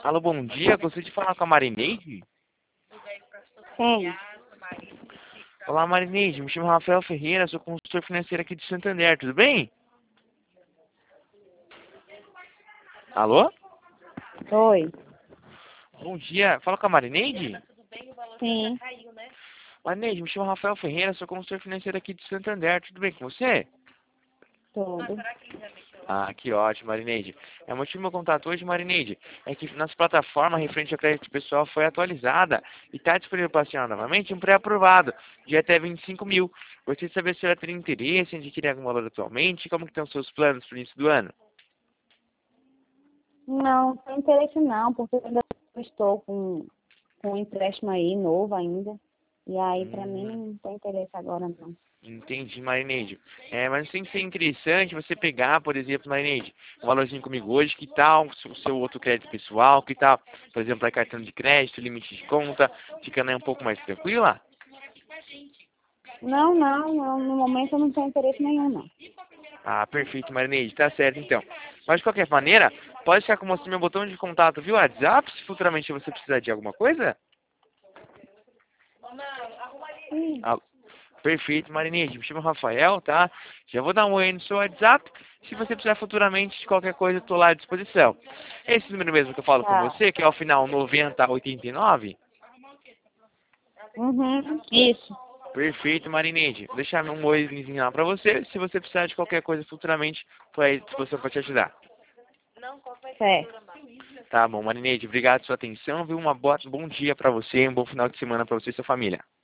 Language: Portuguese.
Alô, bom dia. Gostaria de falar com a Marineide? Sim. Olá, Marineide. Me chamo Rafael Ferreira, sou consultor financeiro aqui de Santander. Tudo bem? Alô? Oi. Bom dia. Fala com a Marineide? Sim. Marineide, me chamo Rafael Ferreira, sou consultor financeiro aqui de Santander. Tudo bem com você? Tudo. Ah, que ótimo, Marineide. O motivo do meu contato hoje, Marineide, é que nossa plataforma referente ao crédito pessoal foi atualizada e está disponível para assinar novamente um pré-aprovado de até 25 mil. Gostaria de saber se ela teria interesse em adquirir algum valor atualmente e como que estão os seus planos para o início do ano. Não, não tem interesse não, porque eu ainda estou com um empréstimo aí novo ainda. E aí, pra mim, Hum, não tem interesse agora não. entendi, Marineide. Mas tem que ser interessante você pegar, por exemplo, Marineide, um valorzinho comigo hoje, que tal o seu outro crédito pessoal, que tal, por exemplo, a cartão de crédito, limite de conta, ficando aí um pouco mais tranquila? Não, no momento eu não tenho interesse nenhum não. Ah, perfeito, Marineide, tá certo então. Mas de qualquer maneira, pode ficar com você meu botão de contato via WhatsApp, se futuramente você precisar de alguma coisa? Sim, Ah, perfeito, Marineide, me chamo Rafael, tá? Já vou dar um oi no seu WhatsApp. Se você precisar futuramente de qualquer coisa, eu tô lá à disposição. Esse número mesmo que eu falo com tá. você, que é o final 9089? Uhum, isso. Perfeito, Marineide. Vou deixar um oizinho lá pra você. Se você precisar de qualquer coisa futuramente, tô aí à disposição pra te ajudar. Certo. Tá bom, Marineide, obrigado pela sua atenção, viu? Bom dia pra você, um bom final de semana pra você e sua família.